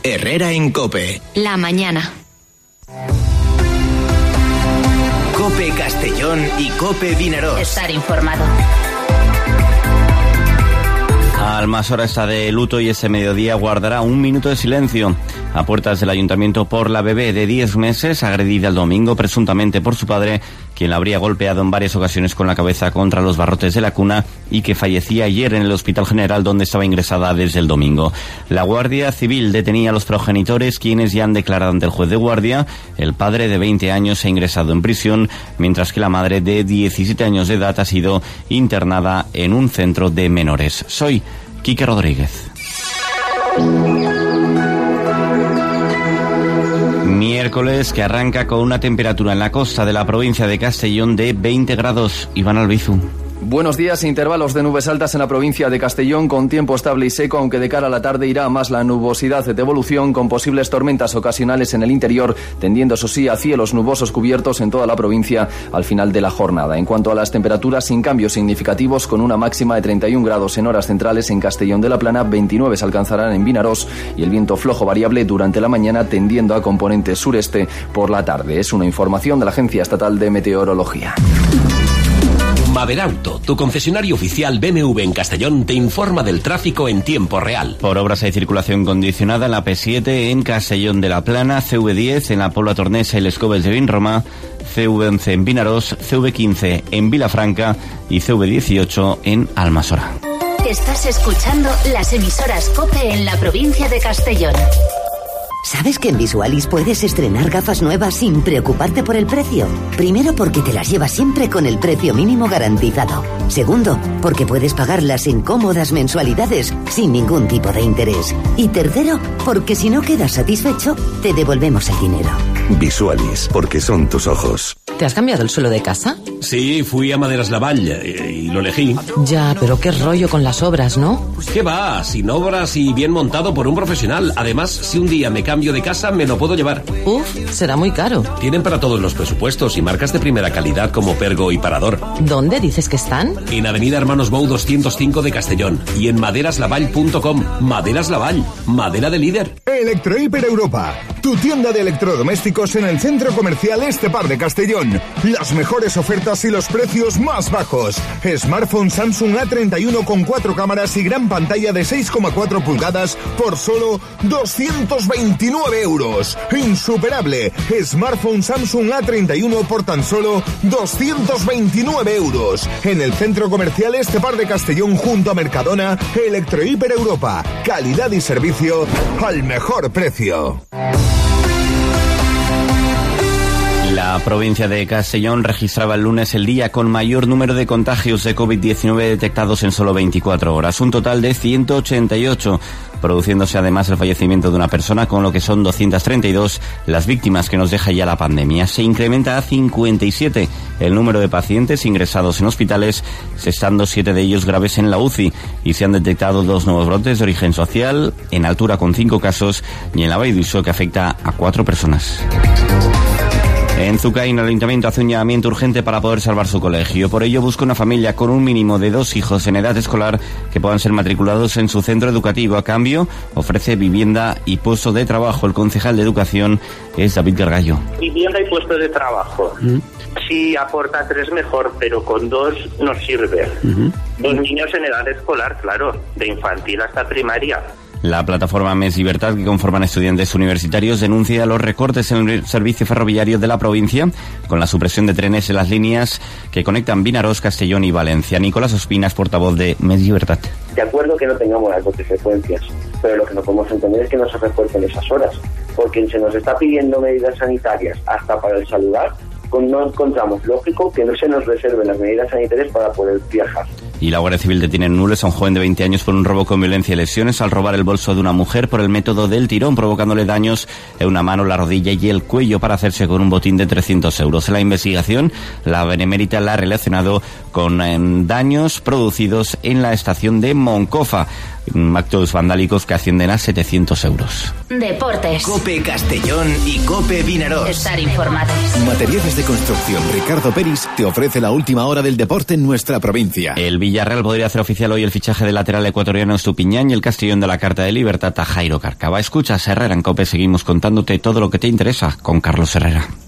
Herrera en COPE. La mañana. COPE Castellón y COPE Vinaròs. Estar informado. Almasora está de luto y este mediodía guardará un minuto de silencio a puertas del ayuntamiento por la bebé de 10 meses agredida el domingo presuntamente por su padre, quien la habría golpeado en varias ocasiones con la cabeza contra los barrotes de la cuna y que fallecía ayer en el Hospital General donde estaba ingresada desde el domingo. La Guardia Civil detenía a los progenitores, quienes ya han declarado ante el juez de guardia. El padre de 20 años ha ingresado en prisión, mientras que la madre de 17 años de edad ha sido internada en un centro de menores. Soy Quique Rodríguez. Miércoles que arranca con una temperatura en la costa de la provincia de Castellón de 20 grados. Iván Albizu. Buenos días, intervalos de nubes altas en la provincia de Castellón con tiempo estable y seco, aunque de cara a la tarde irá más la nubosidad de evolución con posibles tormentas ocasionales en el interior, tendiendo eso sí a cielos nubosos cubiertos en toda la provincia al final de la jornada. En cuanto a las temperaturas, sin cambios significativos, con una máxima de 31 grados en horas centrales en Castellón de la Plana, 29 se alcanzarán en Vinaròs y el viento flojo variable durante la mañana tendiendo a componente sureste por la tarde. Es una información de la Agencia Estatal de Meteorología. Maderauto, tu concesionario oficial BMW en Castellón, te informa del tráfico en tiempo real. Por obras hay circulación condicionada en la P7 en Castellón de la Plana, CV10 en la Pobla Tornesa y Les Coves de Vinromà, CV11 en Vinaròs, CV15 en Vilafranca y CV18 en Almasora. Estás escuchando las emisoras COPE en la provincia de Castellón. ¿Sabes que en Visualis puedes estrenar gafas nuevas sin preocuparte por el precio? Primero, porque te las llevas siempre con el precio mínimo garantizado. Segundo, porque puedes pagarlas en cómodas mensualidades sin ningún tipo de interés. Y tercero, porque si no quedas satisfecho, te devolvemos el dinero. Visualis, porque son tus ojos. ¿Te has cambiado el suelo de casa? Sí, fui a Maderas Lavall y lo elegí. Ya, pero qué rollo con las obras, ¿no? ¿Qué va? Sin obras y bien montado por un profesional. Además, si un día me cambio de casa, me lo puedo llevar. Uf, será muy caro. Tienen para todos los presupuestos y marcas de primera calidad como Pergo y Parador. ¿Dónde dices que están? En Avenida Hermanos Bou 205 de Castellón y en maderaslavall.com. Maderas Lavall, madera de líder. Electrohiper Europa, tu tienda de electrodomésticos en el Centro Comercial Estepar de Castellón. Las mejores ofertas y los precios más bajos. Smartphone Samsung A31 con 4 cámaras y gran pantalla de 6,4 pulgadas por solo 229 euros. Insuperable. Smartphone Samsung A31 por tan solo 229 euros. En el Centro Comercial Estepar de Castellón junto a Mercadona, Electrohiper Europa. Calidad y servicio al mejor precio. La provincia de Castellón registraba el lunes el día con mayor número de contagios de COVID-19 detectados en solo 24 horas, un total de 188, produciéndose además el fallecimiento de una persona, con lo que son 232 las víctimas que nos deja ya la pandemia. Se incrementa a 57 el número de pacientes ingresados en hospitales, estando 7 de ellos graves en la UCI, y se han detectado 2 nuevos brotes de origen social, en Altura con 5 casos y en la Vall d'Uixó, que afecta a 4 personas. En Zucain, el ayuntamiento hace un llamamiento urgente para poder salvar su colegio. Por ello, busca una familia con un mínimo de 2 hijos en edad escolar que puedan ser matriculados en su centro educativo. A cambio, ofrece vivienda y puesto de trabajo. El concejal de Educación es David Gargallo. Vivienda y puesto de trabajo. Si aporta 3 mejor, pero con 2 no sirve. 2 niños en edad escolar, claro, de infantil hasta primaria. La plataforma Més Llibertat, que conforman estudiantes universitarios, denuncia los recortes en el servicio ferroviario de la provincia con la supresión de trenes en las líneas que conectan Vinaròs, Castellón y Valencia. Nicolás Ospinas, portavoz de Més Llibertat. De acuerdo que no tengamos las 12 frecuencias, pero lo que no podemos entender es que no se refuercen esas horas, porque se nos está pidiendo medidas sanitarias hasta para el saludar, no encontramos lógico que no se nos reserven las medidas sanitarias para poder viajar. Y la Guardia Civil detiene en Nules a un joven de 20 años por un robo con violencia y lesiones al robar el bolso de una mujer por el método del tirón, provocándole daños en una mano, la rodilla y el cuello para hacerse con un botín de 300 euros. En la investigación, la Benemérita la ha relacionado con daños producidos en la estación de Moncofa. actos vandálicos que ascienden a 700 euros. Deportes. COPE Castellón y COPE Vinaròs. Estar informados. Materiales de construcción Ricardo Peris te ofrece la última hora del deporte en nuestra provincia. El Villarreal podría hacer oficial hoy el fichaje del lateral ecuatoriano Estupiñán y el Castellón de la Carta de Libertad a Jairo Cárcava. Escuchas Herrera en COPE, seguimos contándote todo lo que te interesa con Carlos Herrera.